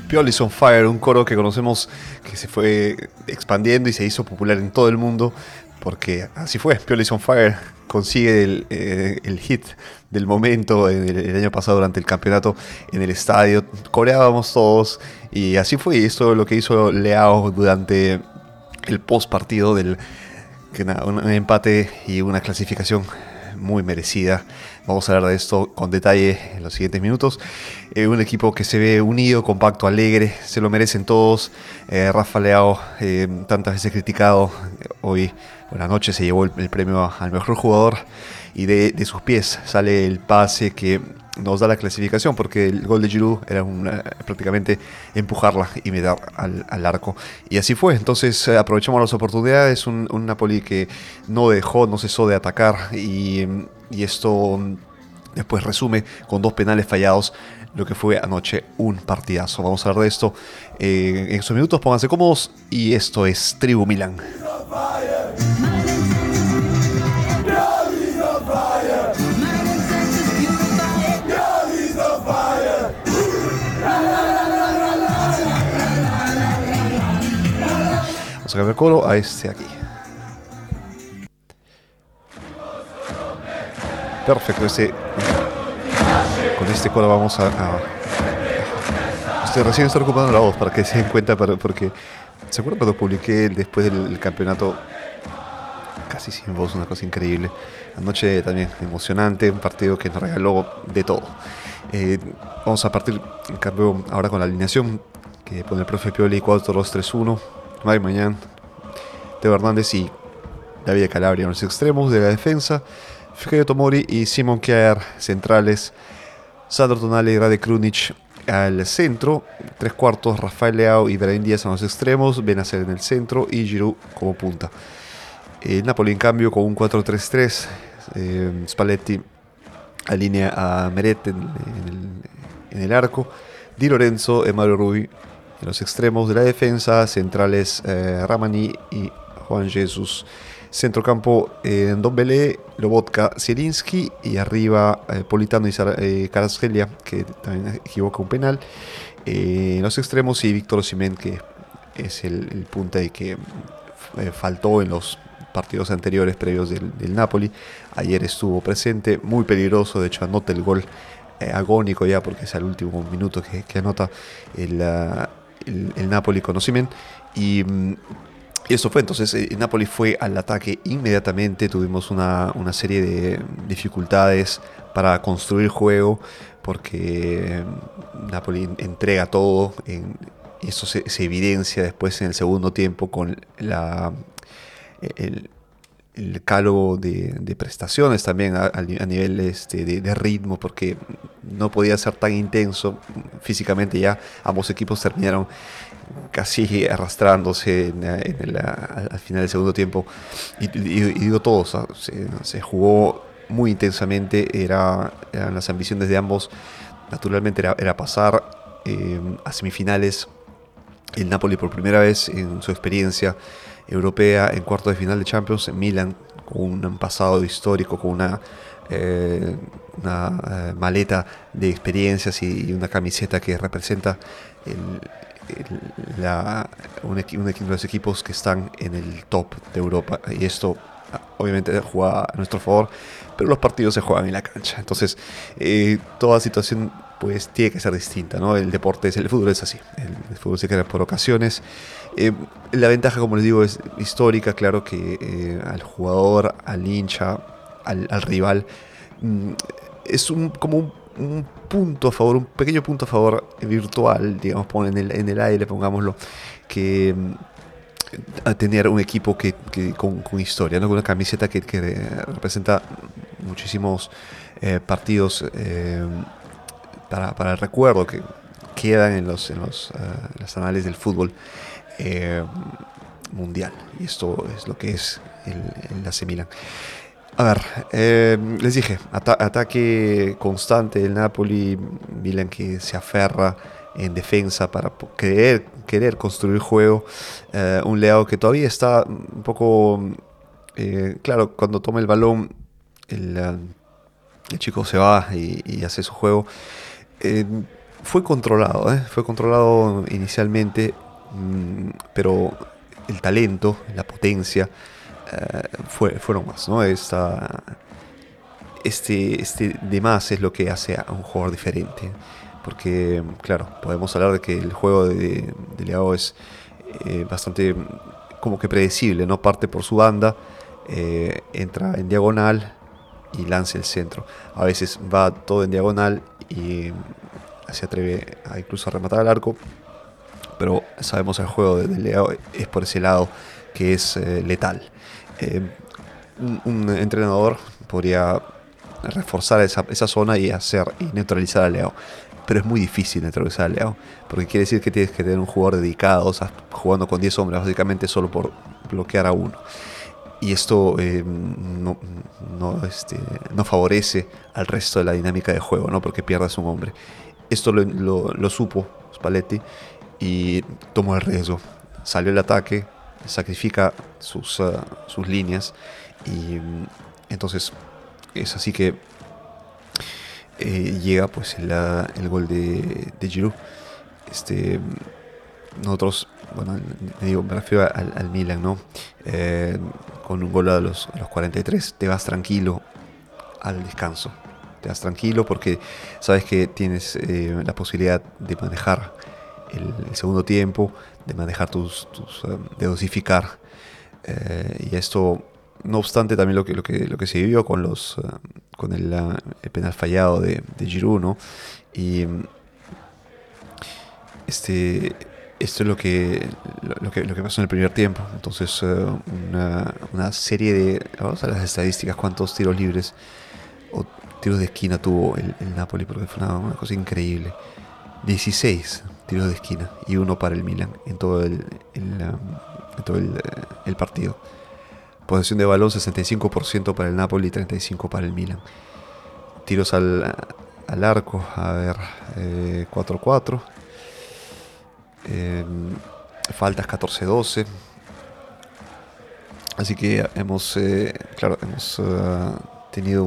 Pioli is on Fire, un coro que conocemos que se fue expandiendo y se hizo popular en todo el mundo, porque así fue. Pioli is on Fire consigue el hit del momento el año pasado durante el campeonato en el estadio. Coreábamos todos y así fue. Y esto es lo que hizo Leao durante el post partido un empate y una clasificación muy merecida. Vamos a hablar de esto con detalle en los siguientes minutos. Un equipo que se ve unido, compacto, alegre, se lo merecen todos. Rafa Leao, tantas veces criticado, hoy por la noche se llevó el premio al mejor jugador y de sus pies sale el pase que nos da la clasificación, porque el gol de Giroud era prácticamente empujarla y meter al arco, y así fue. Entonces aprovechamos las oportunidades, un Napoli que no cesó de atacar, y esto después resume con 2 penales fallados lo que fue anoche un partidazo. Vamos a hablar de esto en estos minutos. Pónganse cómodos y esto es Tribu Milan. Vamos a cambiar el coro a este aquí. Perfecto, con este coro vamos recién estoy recuperando la voz para que se den cuenta, porque ¿se acuerdan cuando publiqué después del campeonato casi sin voz? Una cosa increíble. Anoche también emocionante, un partido que nos regaló de todo. Vamos a partir en cambio ahora con la alineación que pone el profe Pioli: 4-2-3-1, Mike Mañán, Teo Hernández y David Calabria en los extremos de la defensa, Fikayo Tomori y Simon Kjaer centrales, Sandro Tonali y Rade Krunic al centro, 3/4 Rafael Leao y Brahim Díaz en los extremos, Benacer en el centro y Giroud como punta. El Napoli en cambio con un 4-3-3, Spalletti alinea a Meret en el arco, Di Lorenzo y Mario Rui en los extremos de la defensa, centrales Ramani y Juan Jesus. Centrocampo Ndombele, Lobotka, Zielinski, y arriba Politano y Kvaratskhelia, que también equivoca un penal. En los extremos y Víctor Osimhen, que es el punta y que faltó en los partidos anteriores previos del Napoli. Ayer estuvo presente, muy peligroso, de hecho anota el gol agónico ya, porque es al último minuto que anota el Napoli con Osimhen. Y eso fue, entonces Napoli fue al ataque inmediatamente. Tuvimos una serie de dificultades para construir juego, porque Napoli entrega todo, y eso se evidencia después en el segundo tiempo con el calo de prestaciones también a nivel de ritmo, porque no podía ser tan intenso físicamente. Ya ambos equipos terminaron casi arrastrándose al final del segundo tiempo, y digo todos, se jugó muy intensamente. Eran las ambiciones de ambos, naturalmente era pasar a semifinales. El Napoli por primera vez en su experiencia europea en cuartos de final de Champions, en Milan, con un pasado histórico, con una maleta de experiencias y una camiseta que representa uno de los equipos que están en el top de Europa, y esto obviamente juega a nuestro favor, pero los partidos se juegan en la cancha. Entonces toda situación pues tiene que ser distinta, ¿no? El fútbol es así, el fútbol se crea por ocasiones. La ventaja, como les digo, es histórica. Claro que al jugador, al hincha, al rival, es como un punto a favor, un pequeño punto a favor virtual, digamos, en el aire, pongámoslo, que a tener un equipo con historia, ¿no? Con una camiseta que representa muchísimos partidos para el recuerdo, que quedan en los anales del fútbol mundial. Y esto es lo que es el AC Milan. A ver, les dije, ataque constante del Napoli, Milan que se aferra en defensa para querer construir juego. Un Leao que todavía está un poco... claro, cuando toma el balón, el chico se va y hace su juego. Fue controlado inicialmente, pero el talento, la potencia, fueron más, ¿no? Este de más es lo que hace a un jugador diferente. Porque, claro, podemos hablar de que el juego de Leao es bastante como que predecible, ¿no? Parte por su banda, entra en diagonal y lanza el centro. A veces va todo en diagonal y se atreve a incluso a rematar al arco, pero sabemos el juego de Leao es por ese lado que es letal. Eh, un entrenador podría reforzar esa zona y neutralizar a Leao. Pero es muy difícil neutralizar a Leao, porque quiere decir que tienes que tener un jugador dedicado, o sea, jugando con 10 hombres, básicamente solo por bloquear a uno. Y esto no favorece al resto de la dinámica de juego, ¿no? Porque pierdas un hombre. Esto lo supo Spalletti y tomó el riesgo. Salió el ataque, sacrifica sus líneas y entonces es así que llega pues el gol de Giroud. Este, nosotros, bueno, me refiero al Milan, ¿no? Con un gol a los 43, te vas tranquilo al descanso. Te vas tranquilo porque sabes que tienes la posibilidad de manejar el segundo tiempo, de manejar de dosificar. Y esto, no obstante, también lo que se vivió con el penal fallado de Giroud, ¿no? Y este, esto es lo que pasó en el primer tiempo. Entonces, una serie vamos a las estadísticas, cuántos tiros libres o tiros de esquina tuvo el Napoli, porque fue una cosa increíble. 16 tiros de esquina y uno para el Milan en todo el partido. Posesión de balón 65% para el Napoli y 35% para el Milan. Tiros al arco, a ver, 4-4. Faltas 14-12. Así que hemos tenido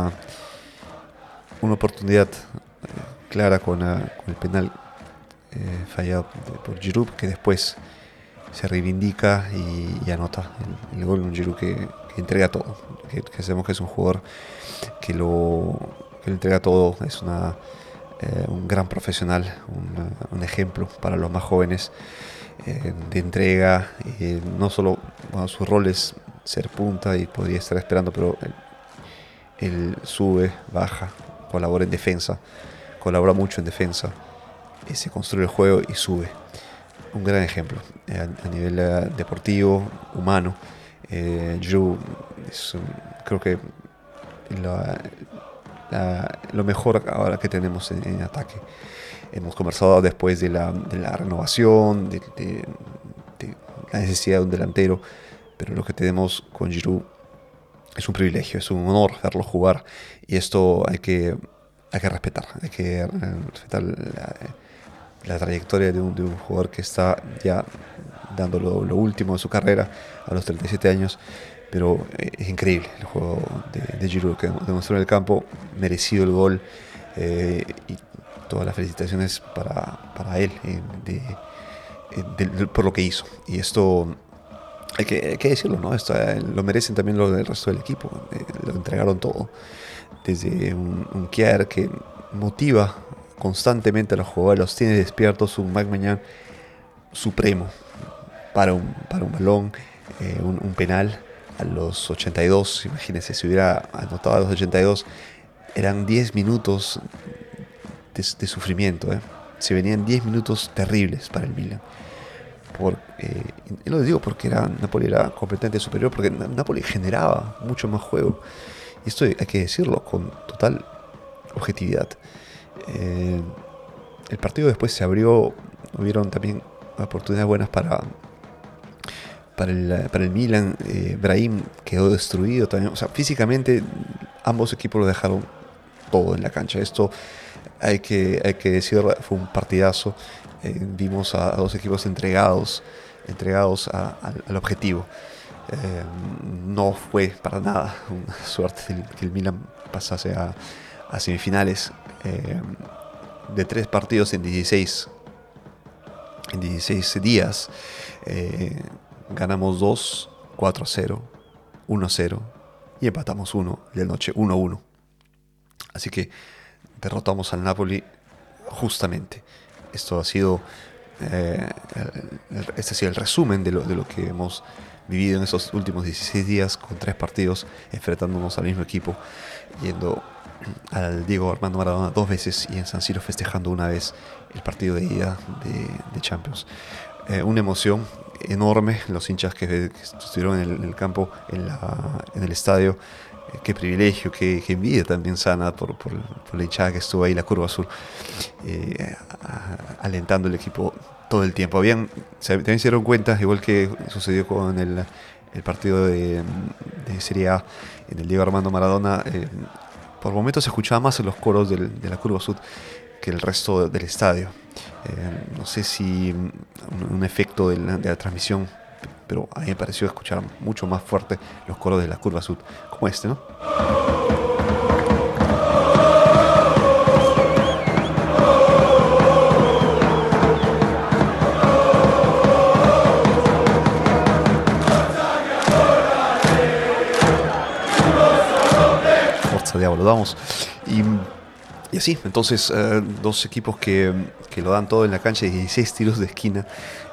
una oportunidad clara con el penal fallado por Giroud, que después se reivindica y anota el gol. Un Giroud que entrega todo, que sabemos que es un jugador que lo entrega todo, es un gran profesional, un ejemplo para los más jóvenes de entrega. No solo, bueno, su rol es ser punta y podría estar esperando, pero él sube, baja, colabora en defensa, colabora mucho en defensa, se construye el juego y sube. Un gran ejemplo a nivel deportivo, humano. Giroud es, creo que lo mejor ahora que tenemos en ataque. Hemos conversado después de la renovación, de la necesidad de un delantero, pero lo que tenemos con Giroud es un privilegio, es un honor verlo jugar, y esto hay que respetar, la trayectoria de un jugador que está ya dando lo último de su carrera a los 37 años. Pero es increíble el juego de Giroud que demostró en el campo, merecido el gol, y todas las felicitaciones para él por lo que hizo. Y esto hay que decirlo, ¿no? Esto, lo merecen también los del resto del equipo. Lo entregaron todo. Desde un Kjaer que motiva constantemente a los jugadores, los tiene despiertos, un Maignan supremo para un balón, un penal a los 82. Imagínense, si hubiera anotado a los 82, eran 10 minutos de sufrimiento. Se venían 10 minutos terribles para el Milan. Y lo digo porque Napoli era completamente superior, porque Napoli generaba mucho más juego. Y esto hay que decirlo con total objetividad. El partido después se abrió, hubieron también oportunidades buenas para el Milan. Brahim quedó destruido también. O sea, físicamente ambos equipos lo dejaron todo en la cancha. Esto hay que decirlo, fue un partidazo. Vimos a dos equipos entregados al objetivo. No fue para nada una suerte que el Milan pasase a semifinales. de 3 partidos en 16 días. Ganamos 2, 4-0, 1-0 y empatamos 1 y de noche 1-1. Así que derrotamos al Napoli justamente. Esto ha sido este ha sido el resumen de lo que hemos vivido en esos últimos 16 días con 3 partidos, enfrentándonos al mismo equipo, yendo al Diego Armando Maradona 2 veces y en San Siro festejando una vez el partido de ida de Champions. Una emoción enorme, los hinchas que estuvieron en el campo, en el estadio. Qué privilegio, qué envidia también sana por la hinchada que estuvo ahí, la curva azul, alentando el equipo todo el tiempo. También se dieron cuenta, igual que sucedió con el partido de Serie A en el Diego Armando Maradona, por momentos se escuchaba más en los coros de la curva sur que el resto del estadio. No sé si un efecto de la transmisión, pero a mí me pareció escuchar mucho más fuerte los coros de la curva sur, como este, ¿no? Forza Diablo, vamos. Y así, entonces, dos equipos que lo dan todo en la cancha, 16 tiros de esquina.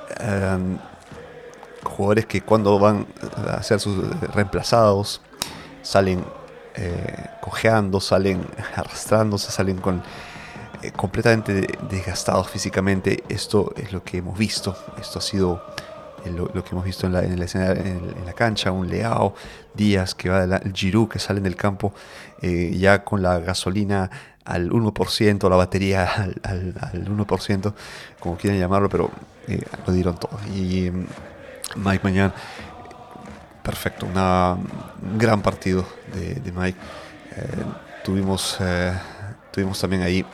Jugadores que cuando van a ser sus reemplazados salen cojeando, salen arrastrándose, salen completamente desgastados físicamente. Esto es lo que hemos visto. Esto ha sido lo que hemos visto en la escena, en la cancha. Un Leao, Díaz que va, el Giroud que salen del campo ya con la gasolina al 1%, la batería al 1%, como quieran llamarlo, pero lo dieron todo. Y Mike Mañán, perfecto, un gran partido de Mike. Tuvimos también ahí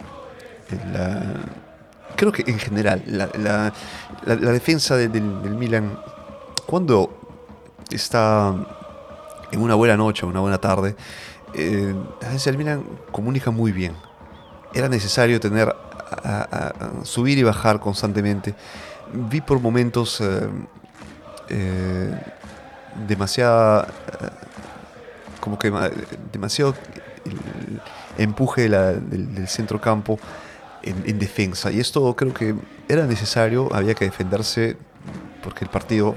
creo que en general la defensa del Milan, cuando está en una buena noche, una buena tarde, a veces el Milan comunica muy bien. Era necesario tener a subir y bajar constantemente. Vi por momentos demasiado empuje del centrocampo en defensa, y esto creo que era necesario. Había que defenderse porque el partido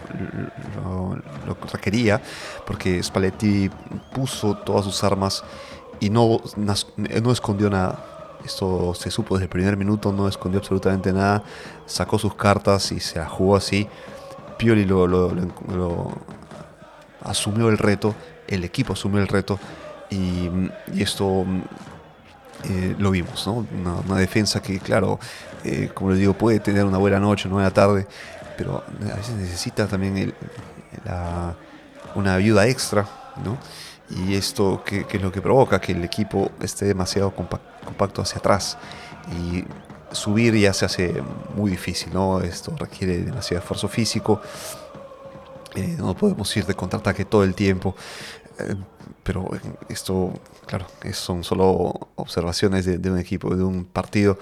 lo requería, porque Spalletti puso todas sus armas y no escondió nada. Esto se supo desde el primer minuto, no escondió absolutamente nada, sacó sus cartas y se la jugó así. Pioli lo asumió el reto, el equipo asumió el reto, y esto lo vimos, ¿no? Una defensa que, claro, como les digo, puede tener una buena noche, una buena tarde, pero a veces necesita también una ayuda extra, ¿no? Y esto que es lo que provoca que el equipo esté demasiado compacto hacia atrás, y subir ya se hace muy difícil, ¿no? Esto requiere demasiado esfuerzo físico. No podemos ir de contraataque todo el tiempo. Pero esto, claro, son solo observaciones de un equipo, de un partido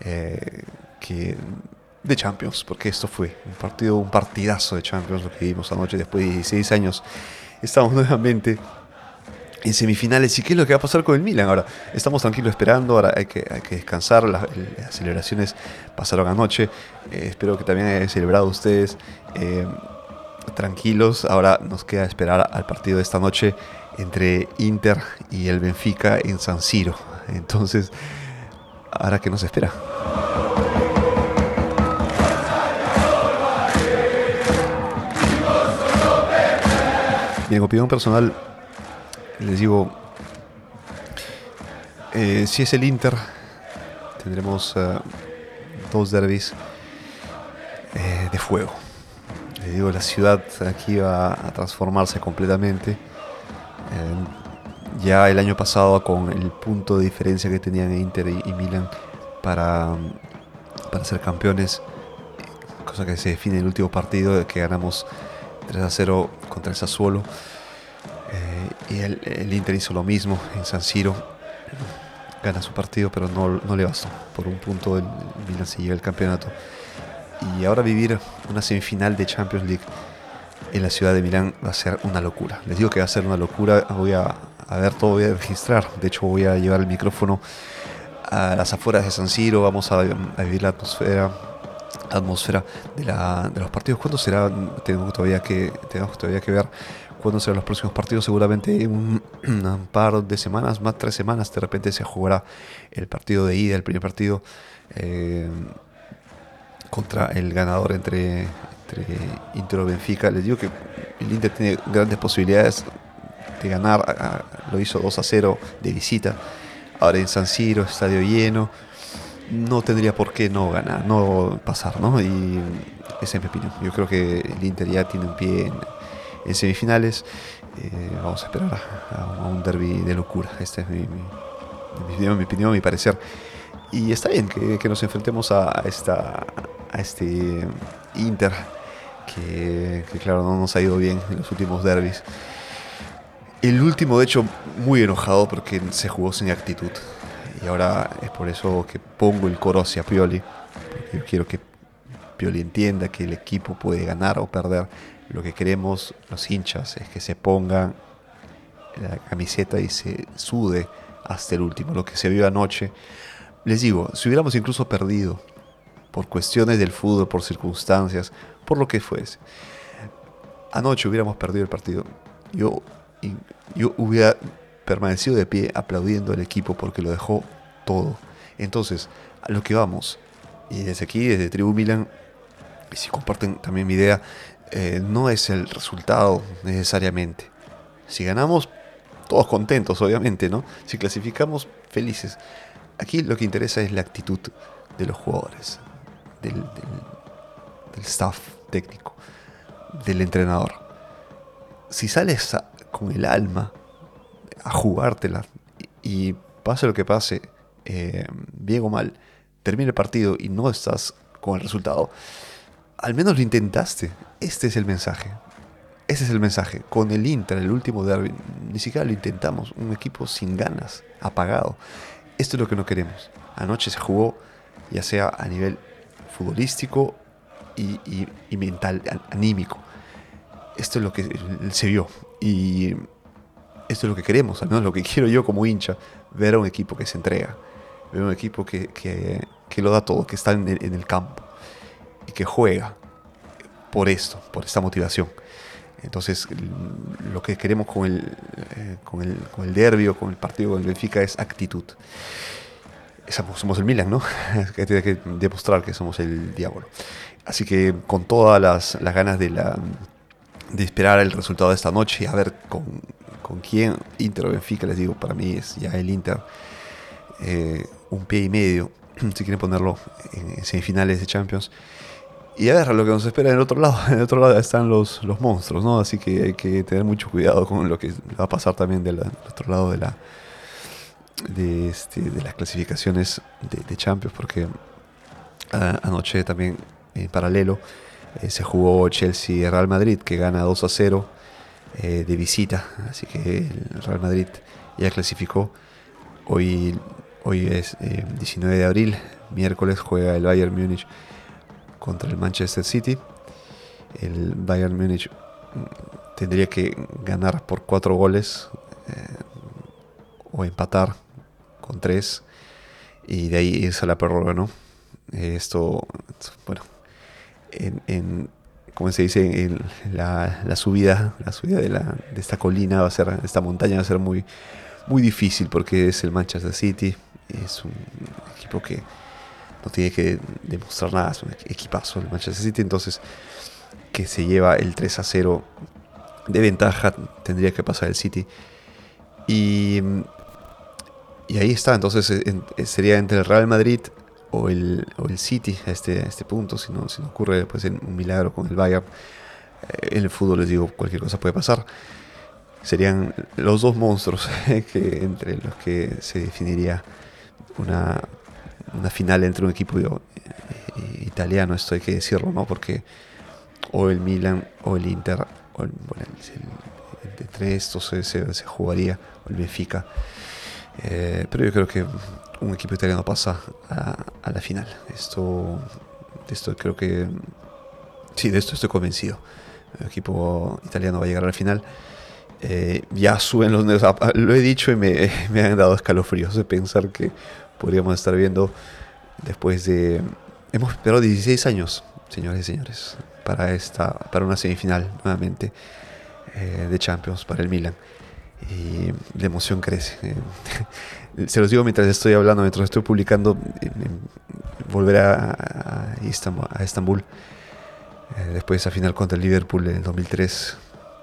de Champions, porque esto fue un partidazo de Champions lo que vimos anoche. Después de 16 años estamos nuevamente en semifinales. ¿Y qué es lo que va a pasar con el Milan? Ahora estamos tranquilos esperando, ahora hay que descansar. Las celebraciones pasaron anoche, espero que también hayan celebrado ustedes tranquilos. Ahora nos queda esperar al partido de esta noche entre Inter y el Benfica en San Siro. Entonces, ¿ahora qué nos espera? Mi opinión personal, les digo, si es el Inter, tendremos 2 derbis de fuego. Les digo, la ciudad aquí va a transformarse completamente. Ya el año pasado, con el punto de diferencia que tenían Inter y Milan para ser campeones, cosa que se define en el último partido, que ganamos 3-0 contra el Sassuolo, y el Inter hizo lo mismo en San Siro. gana su partido, pero no le bastó. Por un punto el Milan se lleva el campeonato. Y ahora vivir una semifinal de Champions League en la ciudad de Milán va a ser una locura. Les digo que va a ser una locura. Voy a ver todo, voy a registrar. De hecho, voy a llevar el micrófono a las afueras de San Siro. Vamos a vivir la atmósfera de los partidos. ¿Cuándo será? Tenemos todavía que ver cuándo serán los próximos partidos. Seguramente en un par de semanas, más 3 semanas, de repente se jugará el partido de ida, el primer partido contra el ganador entre Inter o Benfica. Les digo que el Inter tiene grandes posibilidades de ganar. Lo hizo 2-0 de visita. Ahora en San Siro, estadio lleno, no tendría por qué no ganar, no pasar, ¿no? Y esa es mi opinión. Yo creo que el Inter ya tiene un pie en semifinales. Vamos a esperar a un derbi de locura. Esta es mi opinión, mi parecer. Y está bien que nos enfrentemos a este Inter, que claro, no nos ha ido bien en los últimos derbis. El último, de hecho, muy enojado porque se jugó sin actitud. Y ahora es por eso que pongo el coro hacia Pioli. Porque yo quiero que Pioli entienda que el equipo puede ganar o perder. Lo que queremos los hinchas es que se pongan la camiseta y se sude hasta el último. Lo que se vio anoche. Les digo, si hubiéramos incluso perdido por cuestiones del fútbol, por circunstancias, por lo que fuese, anoche hubiéramos perdido el partido, yo hubiera permanecido de pie aplaudiendo al equipo porque lo dejó todo. Entonces, a lo que vamos, y desde aquí, desde Tribu Milan, y si comparten también mi idea, no es el resultado necesariamente. Si ganamos, todos contentos, obviamente, ¿no? Si clasificamos, felices. Aquí lo que interesa es la actitud de los jugadores, del staff técnico, del entrenador. Si sales con el alma a jugártela y pase lo que pase, bien o mal, termine el partido y no estás con el resultado, al menos lo intentaste. Este es el mensaje. Ese es el mensaje. Con el Inter, el último derbi, ni siquiera lo intentamos. Un equipo sin ganas, apagado. Esto es lo que no queremos. Anoche se jugó, ya sea a nivel futbolístico y mental, anímico. Esto es lo que se vio. Y esto es lo que queremos, al menos lo que quiero yo como hincha, ver a un equipo que se entrega, ver a un equipo que lo da todo, que está en el campo y que juega por esto, por esta motivación. Entonces, lo que queremos con el derbi o con el partido con el Benfica es actitud. Somos el Milan, ¿no? Que tiene que demostrar que somos el diablo. Así que con todas las ganas de esperar el resultado de esta noche y a ver con quién, Inter o Benfica, les digo, para mí es ya el Inter un pie y medio, si quieren ponerlo en semifinales de Champions. Y a ver lo que nos espera en el otro lado. En el otro lado están los monstruos, ¿no? Así que hay que tener mucho cuidado con lo que va a pasar también del otro lado de las clasificaciones de Champions, porque anoche también en paralelo se jugó Chelsea-Real Madrid, que gana 2-0 de visita, así que el Real Madrid ya clasificó. Hoy es 19 de abril, miércoles juega el Bayern Múnich contra el Manchester City. El Bayern Múnich tendría que ganar por 4 goles o empatar con 3 y de ahí irse a la prórroga, ¿no? Bueno, como se dice, en la subida de esta colina va a ser, esta montaña va a ser muy, muy difícil porque es el Manchester City, es un equipo que no tiene que demostrar nada, es un equipazo el Manchester City, entonces que se lleva el 3-0 de ventaja, tendría que pasar el City y ahí está. Entonces sería entre el Real Madrid o el City a este punto, si no ocurre pues un milagro con el Bayern. En el fútbol, les digo, cualquier cosa puede pasar. Serían los dos monstruos entre los que se definiría una final entre un equipo italiano, esto hay que decirlo, ¿no? Porque o el Milan o el Inter, entre estos se jugaría, o el Benfica. Pero yo creo que un equipo italiano pasa a la final. De esto creo que... Sí, de esto estoy convencido. El equipo italiano va a llegar a la final. Ya suben los nervios. Lo he dicho y me han dado escalofríos de pensar que podríamos estar viendo después de... Hemos esperado 16 años, señores y señores, para una semifinal nuevamente de Champions para el Milan. Y la emoción crece. Se los digo mientras estoy hablando, mientras estoy publicando, volver a Estambul después de esa final contra el Liverpool en el 2003.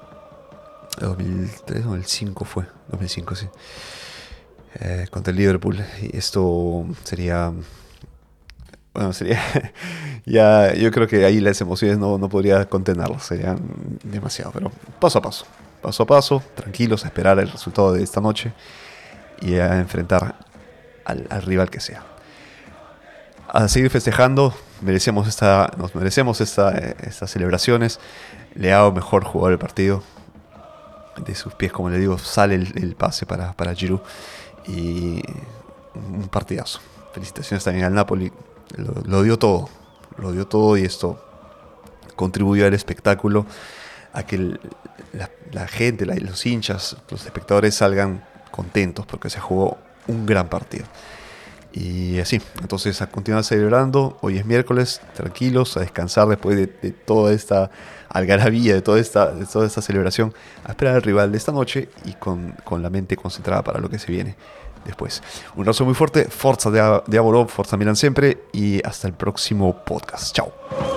2005 fue, 2005 sí, contra el Liverpool. Y esto sería, bueno, sería, ya, yo creo que ahí las emociones no podría contenerlas, serían demasiado, pero paso a paso, tranquilos, a esperar el resultado de esta noche y a enfrentar al rival que sea. A seguir festejando, nos merecemos estas celebraciones. Leao, mejor jugador del partido. De sus pies, como le digo, sale el pase para Giroud. Y un partidazo. Felicitaciones también al Napoli. Lo dio todo. Lo dio todo y esto contribuyó al espectáculo. A que la gente, los hinchas, los espectadores salgan contentos porque se jugó un gran partido. Y así, entonces a continuar celebrando. Hoy es miércoles, tranquilos, a descansar después de toda esta algarabía, de toda esta celebración, a esperar al rival de esta noche y con la mente concentrada para lo que se viene después. Un abrazo muy fuerte, Forza Diavolo, Forza Milan siempre y hasta el próximo podcast. Chao.